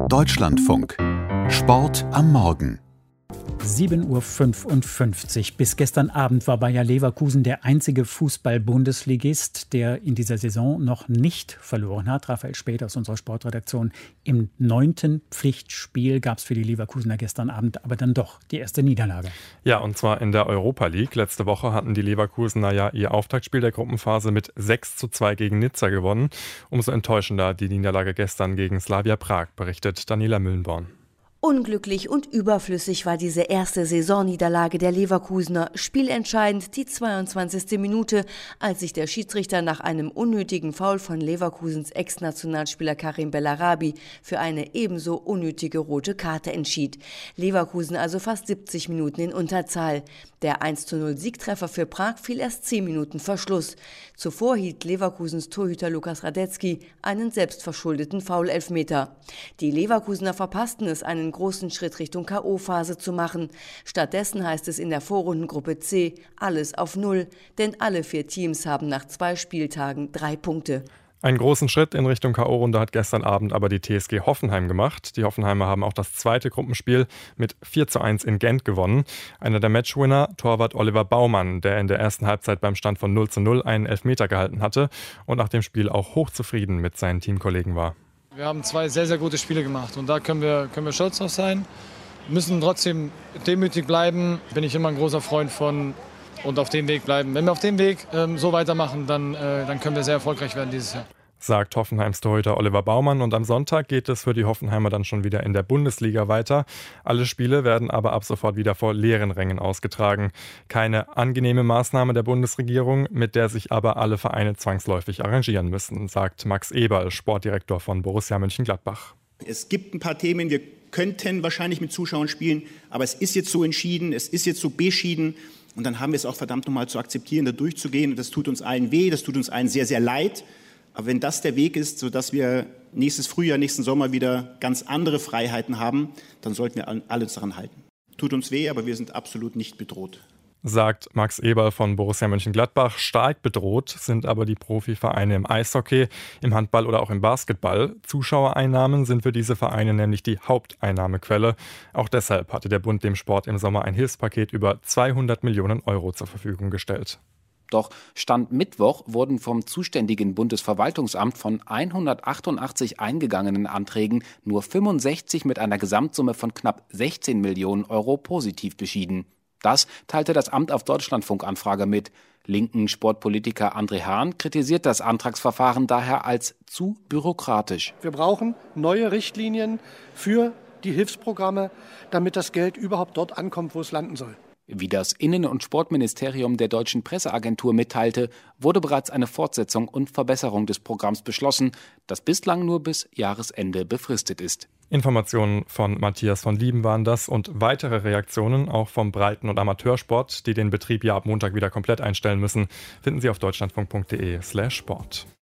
Deutschlandfunk. Sport am Morgen. 7:55 Uhr. Bis gestern Abend war Bayer Leverkusen der einzige Fußball-Bundesligist, der in dieser Saison noch nicht verloren hat. Raphael Späth aus unserer Sportredaktion. Im 9. Pflichtspiel gab es für die Leverkusener gestern Abend aber dann doch die erste Niederlage. Ja, und zwar in der Europa League. Letzte Woche hatten die Leverkusener ja ihr Auftaktspiel der Gruppenphase mit 6:2 gegen Nizza gewonnen. Umso enttäuschender die Niederlage gestern gegen Slavia Prag, berichtet Daniela Müllenborn. Unglücklich und überflüssig war diese erste Saisonniederlage der Leverkusener. Spielentscheidend die 22. Minute, als sich der Schiedsrichter nach einem unnötigen Foul von Leverkusens Ex-Nationalspieler Karim Bellarabi für eine ebenso unnötige rote Karte entschied. Leverkusen also fast 70 Minuten in Unterzahl. Der 1:0 Siegtreffer für Prag fiel erst 10 Minuten vor Schluss. Zuvor hielt Leverkusens Torhüter Lukas Radetzky einen selbstverschuldeten Foul-Elfmeter. Die Leverkusener verpassten es, einen großen Schritt Richtung K.O.-Phase zu machen. Stattdessen heißt es in der Vorrundengruppe C alles auf Null, denn alle 4 Teams haben nach 2 Spieltagen 3 Punkte. Einen großen Schritt in Richtung K.O.-Runde hat gestern Abend aber die TSG Hoffenheim gemacht. Die Hoffenheimer haben auch das zweite Gruppenspiel mit 4:1 in Gent gewonnen. Einer der Matchwinner, Torwart Oliver Baumann, der in der ersten Halbzeit beim Stand von 0:0 einen Elfmeter gehalten hatte und nach dem Spiel auch hochzufrieden mit seinen Teamkollegen war. Wir haben 2 sehr, sehr gute Spiele gemacht und da können wir stolz drauf sein. Wir müssen trotzdem demütig bleiben, bin ich immer ein großer Freund von, und auf dem Weg bleiben. Wenn wir auf dem Weg so weitermachen, dann können wir sehr erfolgreich werden dieses Jahr. Sagt Hoffenheims Torhüter Oliver Baumann, und am Sonntag geht es für die Hoffenheimer dann schon wieder in der Bundesliga weiter. Alle Spiele werden aber ab sofort wieder vor leeren Rängen ausgetragen. Keine angenehme Maßnahme der Bundesregierung, mit der sich aber alle Vereine zwangsläufig arrangieren müssen, sagt Max Eberl, Sportdirektor von Borussia Mönchengladbach. Es gibt ein paar Themen, wir könnten wahrscheinlich mit Zuschauern spielen, aber es ist jetzt so entschieden, es ist jetzt so beschieden. Und dann haben wir es auch verdammt nochmal zu akzeptieren, da durchzugehen. Und das tut uns allen weh, das tut uns allen sehr, sehr leid. Aber wenn das der Weg ist, sodass wir nächstes Frühjahr, nächsten Sommer wieder ganz andere Freiheiten haben, dann sollten wir alle daran halten. Tut uns weh, aber wir sind absolut nicht bedroht. Sagt Max Eberl von Borussia Mönchengladbach. Stark bedroht sind aber die Profivereine im Eishockey, im Handball oder auch im Basketball. Zuschauereinnahmen sind für diese Vereine nämlich die Haupteinnahmequelle. Auch deshalb hatte der Bund dem Sport im Sommer ein Hilfspaket über 200 Millionen Euro zur Verfügung gestellt. Doch Stand Mittwoch wurden vom zuständigen Bundesverwaltungsamt von 188 eingegangenen Anträgen nur 65 mit einer Gesamtsumme von knapp 16 Millionen Euro positiv beschieden. Das teilte das Amt auf Deutschlandfunk-Anfrage mit. Linken Sportpolitiker André Hahn kritisiert das Antragsverfahren daher als zu bürokratisch. Wir brauchen neue Richtlinien für die Hilfsprogramme, damit das Geld überhaupt dort ankommt, wo es landen soll. Wie das Innen- und Sportministerium der Deutschen Presseagentur mitteilte, wurde bereits eine Fortsetzung und Verbesserung des Programms beschlossen, das bislang nur bis Jahresende befristet ist. Informationen von Matthias von Lieben waren das, und weitere Reaktionen auch vom Breiten- und Amateursport, die den Betrieb ja ab Montag wieder komplett einstellen müssen, finden Sie auf deutschlandfunk.de/sport.